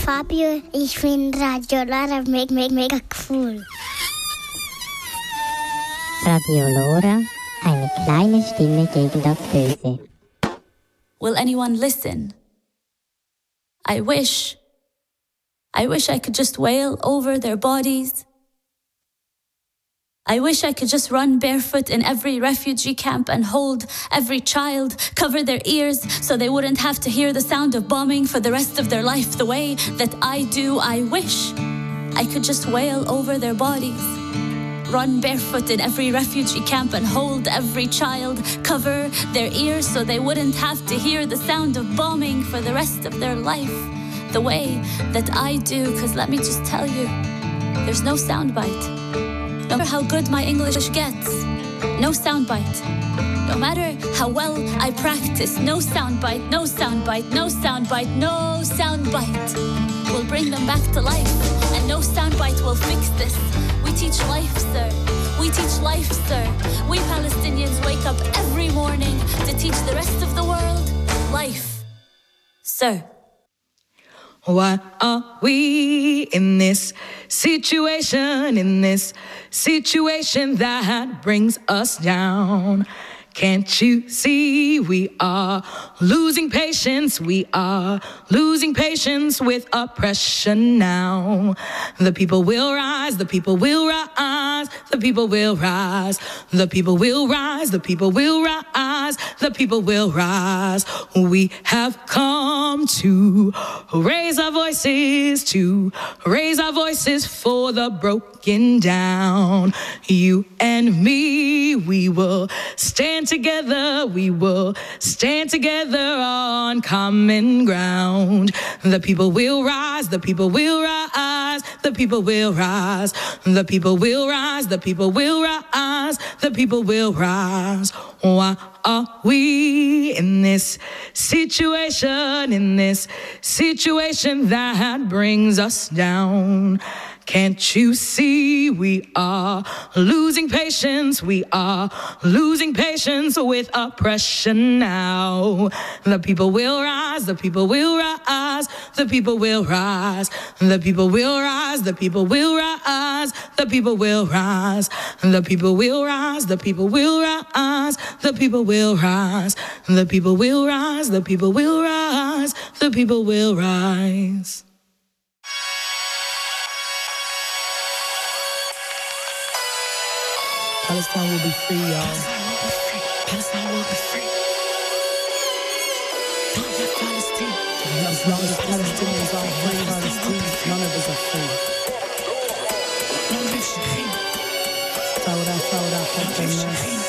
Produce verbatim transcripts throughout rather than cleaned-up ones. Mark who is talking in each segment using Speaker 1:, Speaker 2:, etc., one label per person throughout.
Speaker 1: Fabio. Ich finde Radio Lora mega, mega, mega cool.
Speaker 2: Radio Lora, eine kleine Stimme gegen das Böse.
Speaker 3: Will anyone listen? I wish. I wish I could just wail over their bodies. I wish I could just run barefoot in every refugee camp and hold every child, cover their ears so they wouldn't have to hear the sound of bombing for the rest of their life the way that I do. I wish I could just wail over their bodies, run barefoot in every refugee camp and hold every child, cover their ears so they wouldn't have to hear the sound of bombing for the rest of their life the way that I do. Cause let me just tell you, there's no soundbite. No matter how good my English gets, no soundbite. No matter how well I practice, no soundbite, no soundbite, no soundbite, no soundbite will bring them back to life, and no soundbite will fix this. We teach life, sir. We teach life, sir. We Palestinians wake up every morning to teach the rest of the world life, sir.
Speaker 4: Why are we in this situation, in this situation that brings us down? Can't you see we are losing patience? We are losing patience with oppression now. The people will rise, the people will rise, the people will rise, the people will rise, the people will rise, the people will rise. We have come to raise our voices, to raise our voices for the broken down. You and me, we will stand together, we will stand together on common ground. The people will rise, the people will rise, the people will rise, the people will rise, the people will rise, the people will rise. Why are we in this situation, in this situation that brings us down? Can't you see we are losing patience? We are losing patience with oppression now. The people will rise, the people will rise, the people will rise, the people will rise, the people will rise, the people will rise, the people will rise, the people will rise, the people will rise, the people will rise, the people will rise, the people will rise. Palestine will be free, y'all. Palestine will be free. Palestine. As long as Palestinians are free, Palestine, none of us are free. Saura, Saura, Palestine.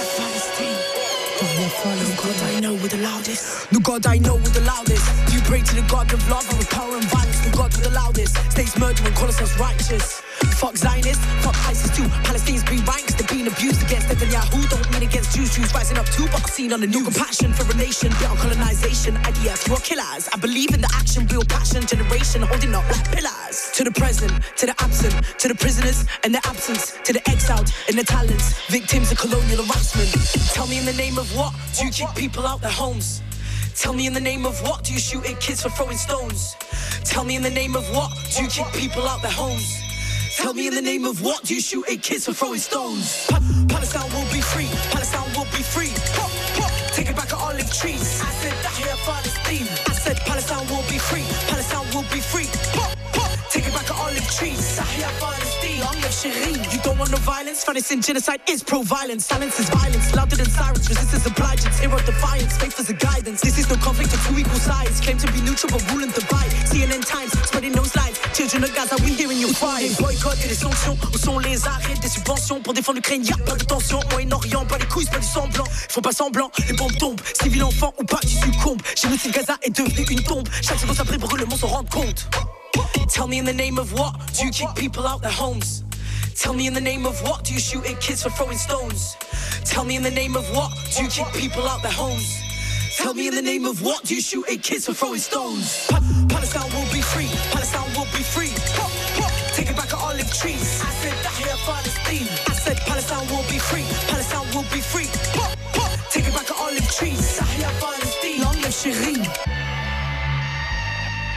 Speaker 4: The God I know with the loudest. The God I know with the loudest. You pray to the God of love and with power and violence. The God with the loudest. States murder and call us righteous. Fuck Zionists, fuck ISIS too. Palestinians be ranks, they're being abused against Netanyahu. Don't mean against Jews, Jews rising up too. But I've seen on the new compassion for a nation, bit on colonization. I D F, you are killers. I believe in the action, real passion, generation holding up like pillars. To the present, to the absent, to the prisoners and their absence, to the exiled and their talents, victims of colonial harassment. Tell me in the name of what do you kick people out their homes? Tell me in the name of what do you shoot at kids for throwing stones? Tell me in the name of what do you kick people out their homes? Tell me in the name of what do you shoot at kids for throwing stones? Pa- Palestine will be free, Palestine will be free. Pop, pop, take it back at olive trees. I said Tahrir Palestine. I said Palestine will be free, Palestine will be free. Pop, pop, take it back at olive trees. Tahrir Palestine, long live Shireen. You don't want no violence, financing genocide is pro-violence. Silence is violence, louder than sirens. Resistance obligence, hero defiance, faith as a guidance. This is no conflict of two equal sides. Claim to be neutral but rule and divide. C N N Times, spreading those lies. Children of Gaza, we hearing you cry. Les boycotts et les sanctions, où sont les arrêts des subventions pour défendre l'Ukraine? Y'a pas de tension, Moyen-Orient, pas les couilles, pas du semblant. Faut pas semblant, les bombes tombent. Civil enfant ou pas, tu succombes. Génocide Gaza est devenu une tombe. Chaque seconde après pour que le monde s'en rende compte. Tell me in the name of what do you kick people out their homes? Tell me in the name of what do you shoot at kids for throwing stones? Tell me in the name of what do you kick people out their homes? Tell me in the name of what do you shoot at kids for throwing stones? Pa- Palestine will be free, Palestine will be free. Pop, pop, take it back at olive trees. I said Tahrir Palestine. I said Palestine will be free, Palestine will be free. Pop, pop, take it back at olive trees. Tahrir Palestine, long live Shireen.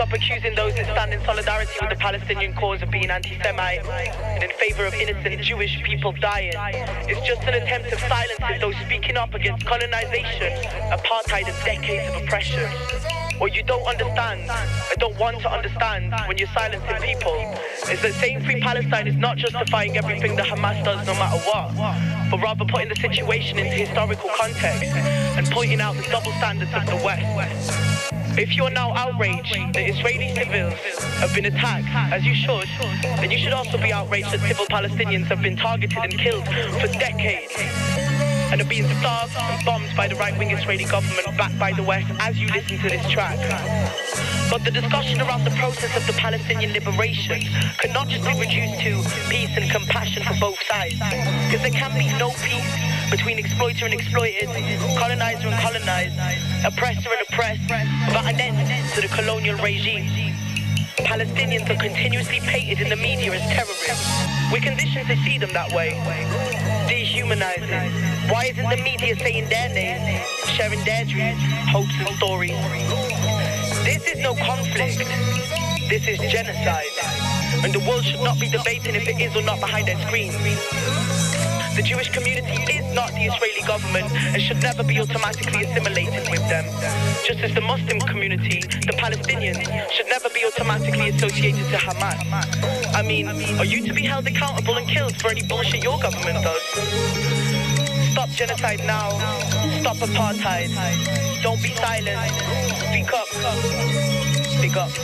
Speaker 5: stop accusing those that stand in solidarity with the Palestinian cause of being anti-Semite and in favour of innocent Jewish people dying. It's just an attempt of silencing those speaking up against colonisation, apartheid and decades of oppression. What you don't understand, and don't want to understand when you're silencing people, is that saying free Palestine is not justifying everything that Hamas does no matter what, but rather putting the situation into historical context and pointing out the double standards of the West. If you're now outraged that Israeli civils have been attacked, as you should, then you should also be outraged that civil Palestinians have been targeted and killed for decades and are being starved and bombed by the right-wing Israeli government backed by the West as you listen to this track. But the discussion around the process of the Palestinian liberation cannot just be reduced to peace and compassion for both sides, because there can be no peace between exploiter and exploited, colonizer and colonized, oppressor and oppressed, without an end to the colonial regime. Palestinians are continuously painted in the media as terrorists. We're conditioned to see them that way. Dehumanizing. Why isn't the media saying their names, sharing their dreams, hopes and stories? This is no conflict. This is genocide. And the world should not be debating if it is or not behind their screens. The Jewish community is not the Israeli government and should never be automatically assimilated with them. Just as the Muslim community, the Palestinians, should never be automatically associated to Hamas. I mean, are you to be held accountable and killed for any bullshit your government does? Stop genocide now. Stop apartheid. Don't be silent. Speak up. Speak up.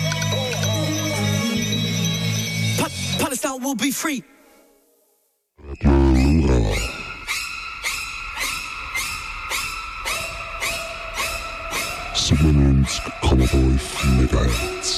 Speaker 4: Pa- Palestine will be free.
Speaker 6: Summoned Commodore Megahertz.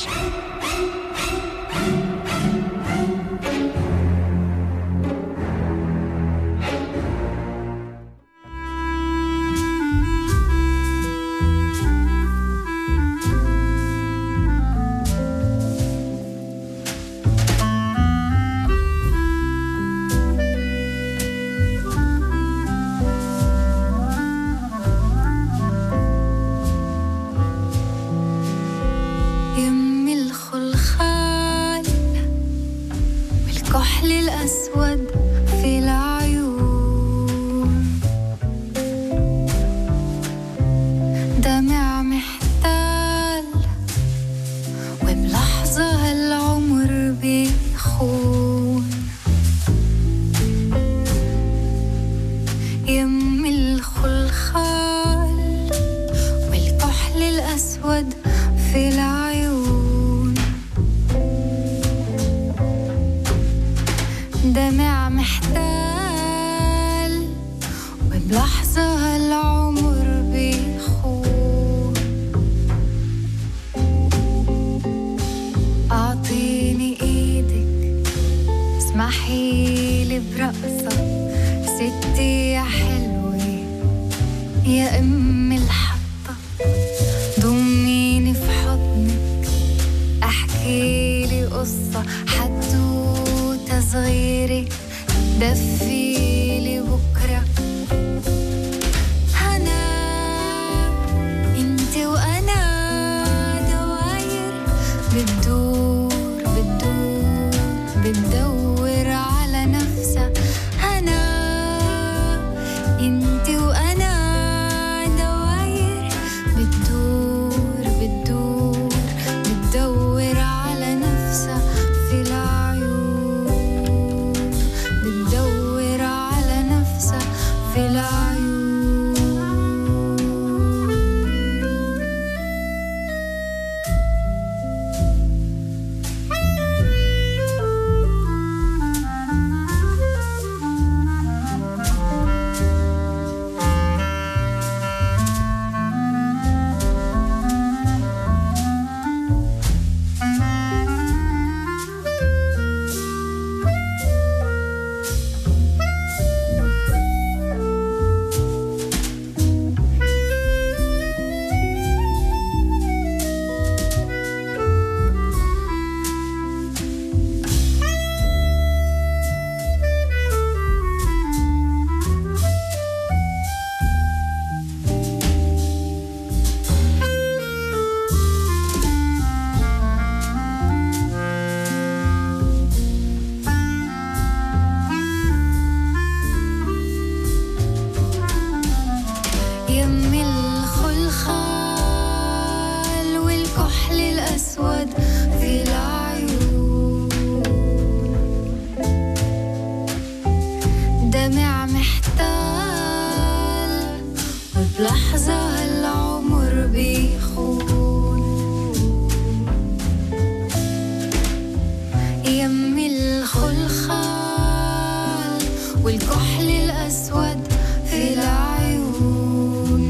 Speaker 7: أسود في العيون،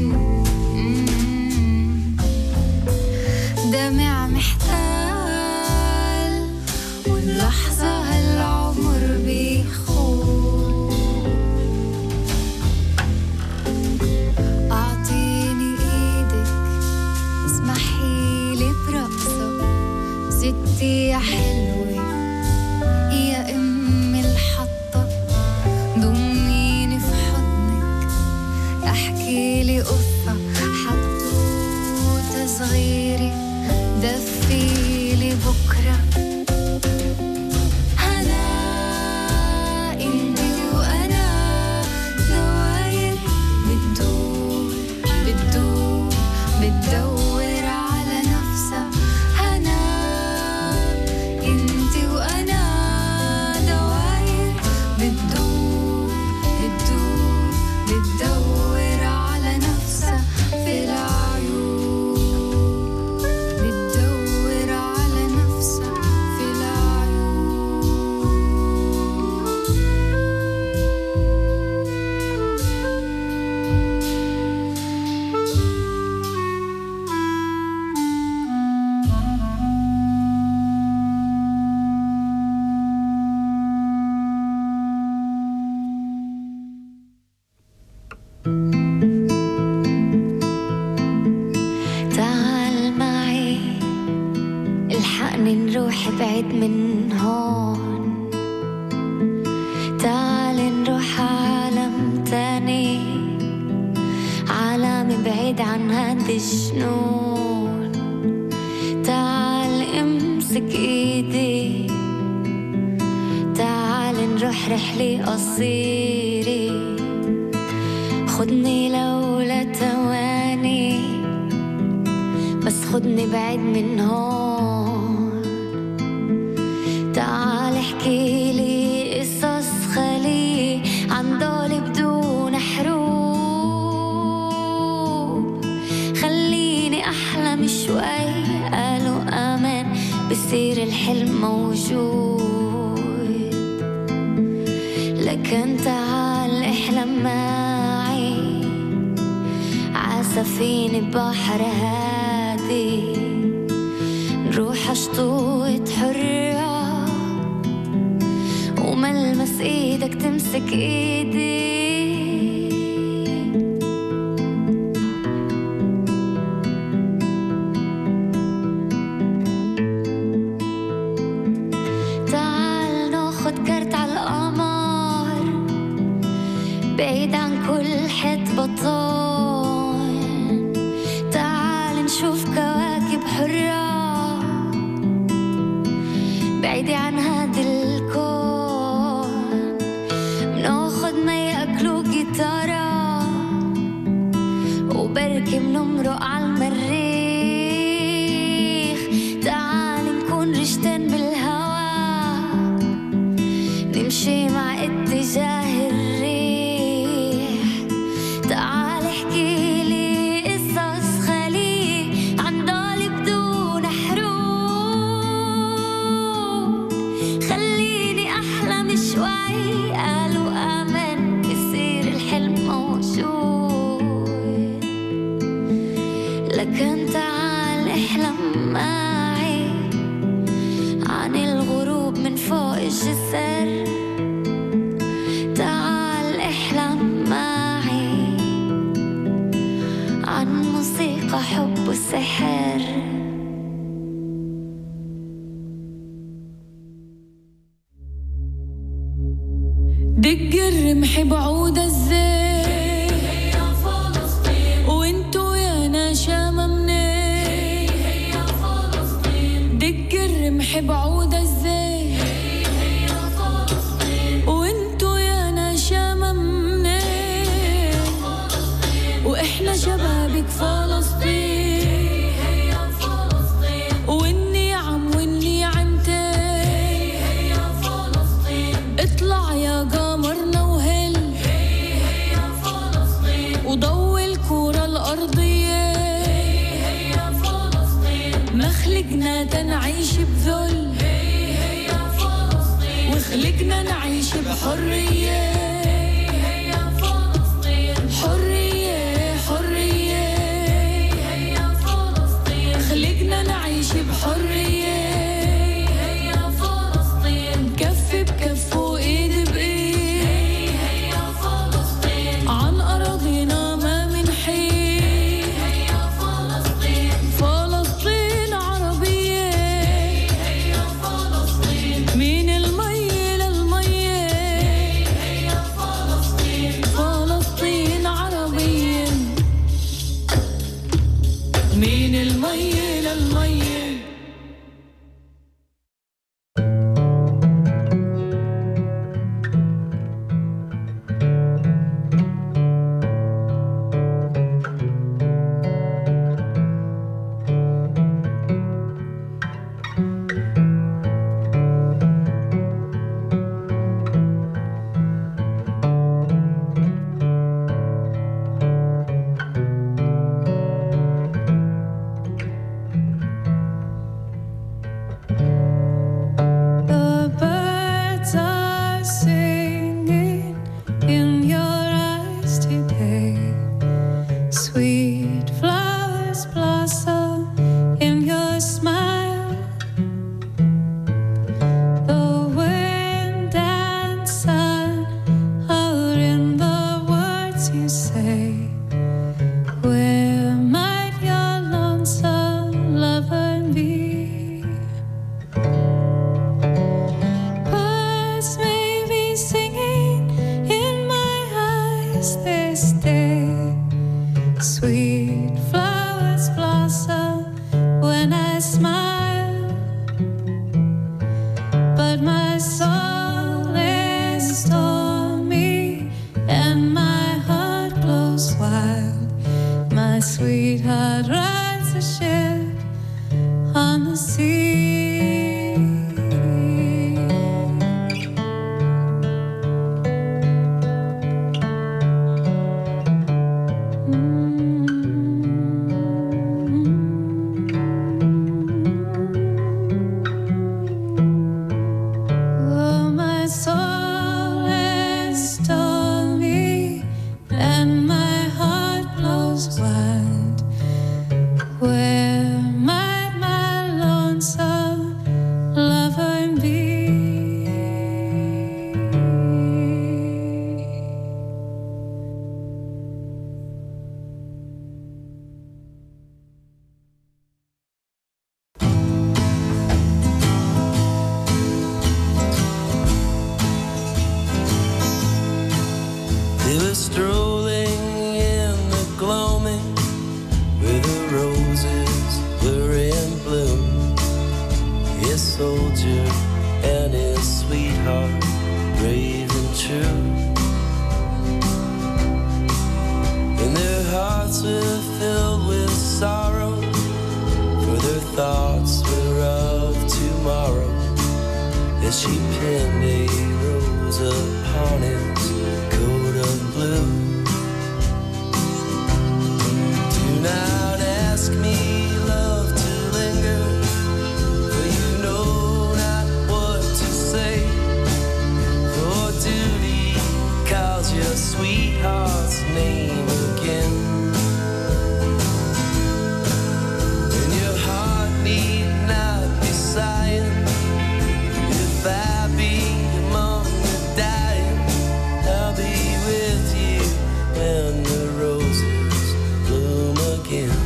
Speaker 7: دمع محتال واللحظة هالعمر بيخون. أعطيني إيدك اسمحيلي برقصة، ستي يا حلوة يا أم الحطة، ضميني في حضنك احكيلي قصة، حطوطة صغيرة دفيلي بكرة. أنا إنتي وأنا دواير بتدور بتدور بتدور على نفسها. أنا إنتي وأنا دواير بتدور بتدور بتدور على نفسها في العيون، بتدور على نفسها في تعال معي الحقني نروح بعيد من هون، تعال نروح عالم تاني، عالم بعيد عن هاد الجنون. تعال امسك ايدي، تعال نروح رحلة قصيرة، خدني لولا تواني بس خدني بعيد من هون. تعال احكيلي قصص خالية عن دول بدون حروب، خليني أحلم شوي، قالوا آمن بصير الحلم موجود. لكن تعال احلم معي عسفينة بحر هادي، نروح شطوط حرة وملمس ايدك تمسك ايدي. تعال ناخد كارت على القمر بعيد عن كل حد بطان، تعال نشوف كواكب حرة بعيدة عن هاد الكون، مناخد ما يأكلوا جيتارة وبركي منمرق عالمريخ. تعال نكون رشتين بالهوا نمشي مع اتجاه الريح. تعال احكيلي قصص خالية عن دول بدون حروب، خليني أحلم شوي، قالوا آمن بصير الحلم موجود. لكن تعال احلم معي عن الغروب من فوق الجسر، تعال احلم معي عن موسيقى حب وسحر.
Speaker 8: دق الرمح بعود الزين وانتو يا نشامة منين، دق الرمح بعود الزين وانتو يا نشامة منين، واحنا شبابك فلسطين، واني عم واني عمتين، اطلع يا قمرنا وهل وضوي الكرة الأرضية، ما خلقنا تنعيش بذل وخلقنا نعيش بحرية.
Speaker 9: soldier and his sweetheart, brave and true. And their hearts were filled with sorrow, for their thoughts were of tomorrow. As she pinned a rose upon his coat of blue. Do not ask me, love, to linger, for you know not what to say. For duty calls your sweetheart's name again. And your heart need not be sighing. If I be among the dying, I'll be with you when the roses bloom again.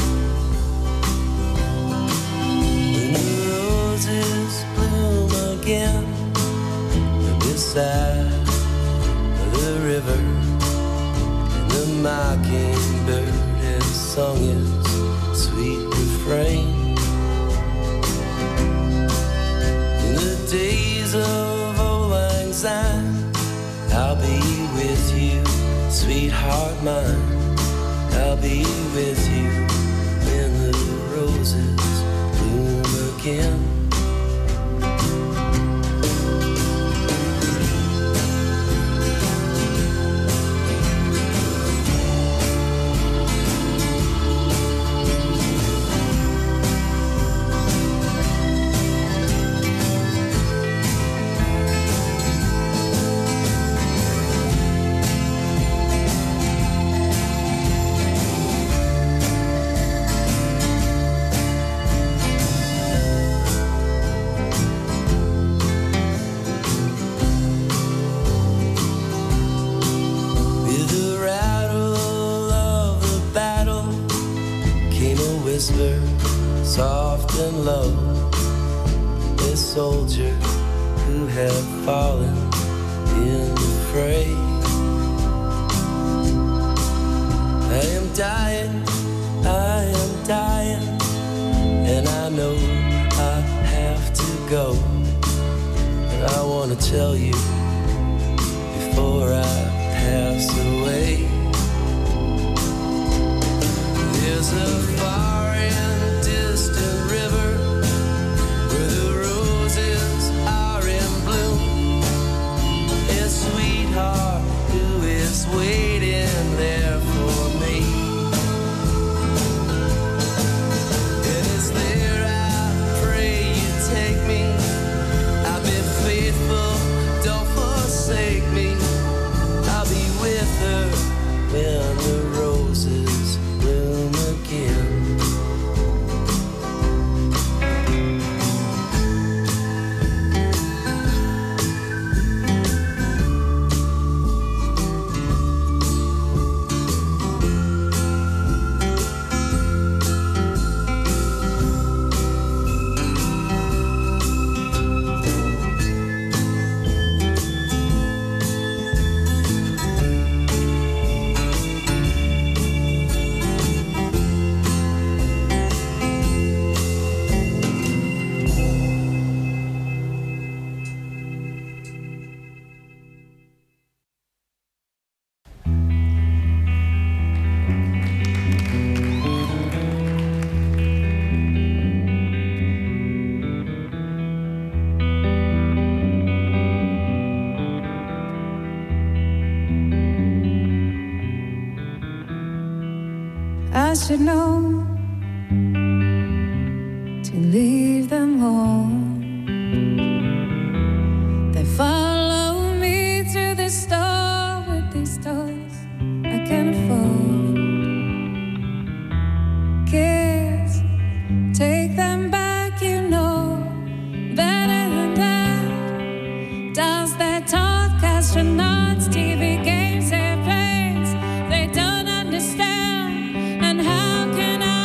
Speaker 9: When the roses bloom again beside the river, and the mockingbird has sung its sweet refrain. Days of old lang syne, I'll be with you, sweetheart mine. I'll be with you when the roses bloom again. Soft and low, a soldier who had fallen in the fray. I am dying, I am dying, and I know I have to go. And I want to tell you before I pass away. There's a far distant river where the roses are in bloom. A sweetheart who is waiting there for me. And it's there I pray you take me. I've been faithful, don't forsake me. I'll be with her when the roses bloom again.
Speaker 10: I should know to leave them home. They follow me to the store with these toys I can't afford. Kids, take them back, you know better than that. Dolls that talk, astronauts, T V games, airplanes they don't understand. And how can I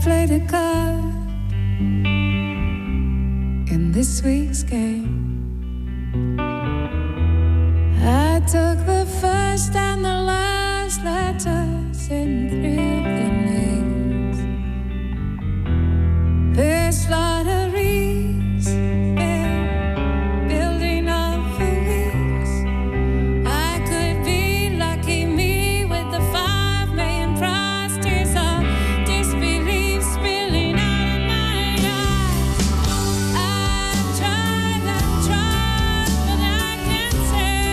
Speaker 10: played a card in this week's game. I took the first and the last letters in three of their names. This lottery's been building up for weeks. I could be lucky me with the five million prize tears of disbelief spilling out of my eyes. I've tried and tried, but I can't say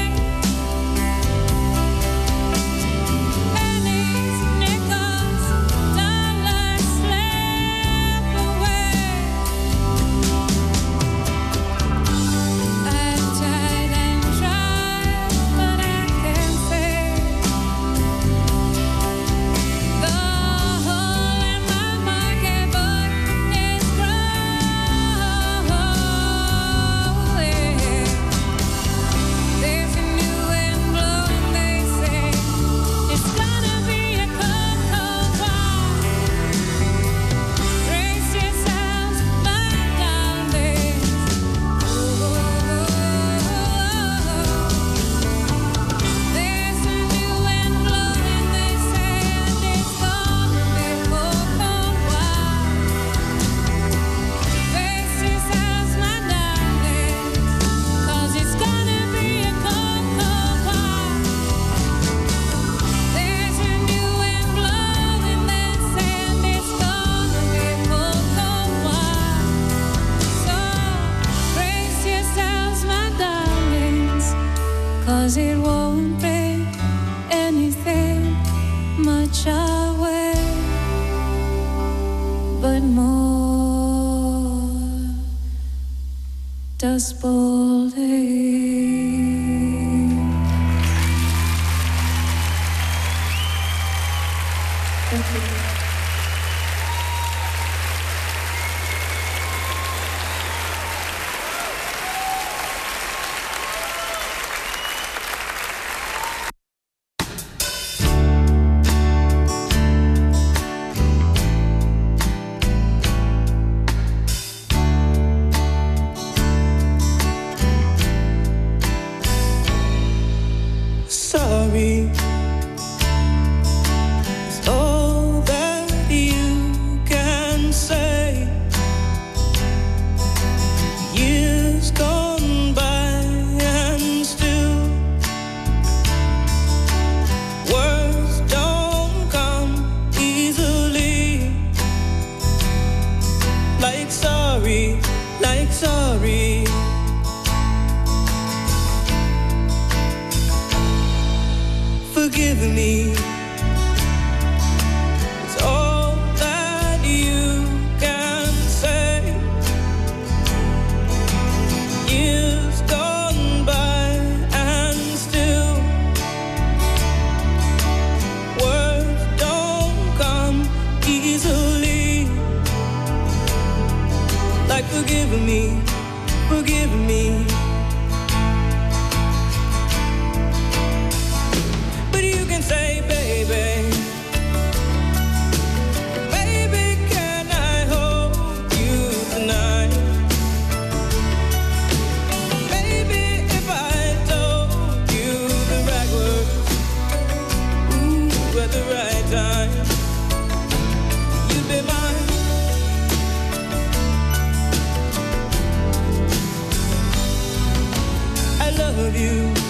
Speaker 10: pennies, nickels, dollars slip away. I've tried and tried, but I can't say the hole in my market book is growing. There's a new wind blowing, they say it's gonna be a cold, cold war. Brace yourselves, my darlings. There's a new wind blowing, they say, and it's gonna be a cold, cold war. Brace yourselves, my darlings, 'cause it's gonna be a cold, cold war. There's a new wind blowing, they say, and it's gonna be a cold, cold war. So brace yourselves, my darlings, 'cause it won't bring anything much our way, but more dust bowling. Thank you.
Speaker 9: Sorry is all that you can say. Years gone by and still words don't come easily. Like sorry, like sorry. Forgive me. It's all that you can say. Years gone by and still words don't come easily. Like forgive me, forgive me. Say, baby, baby, can I hold you tonight? Baby, if I told you the right words, ooh, at the right time, you'd be mine. I love you.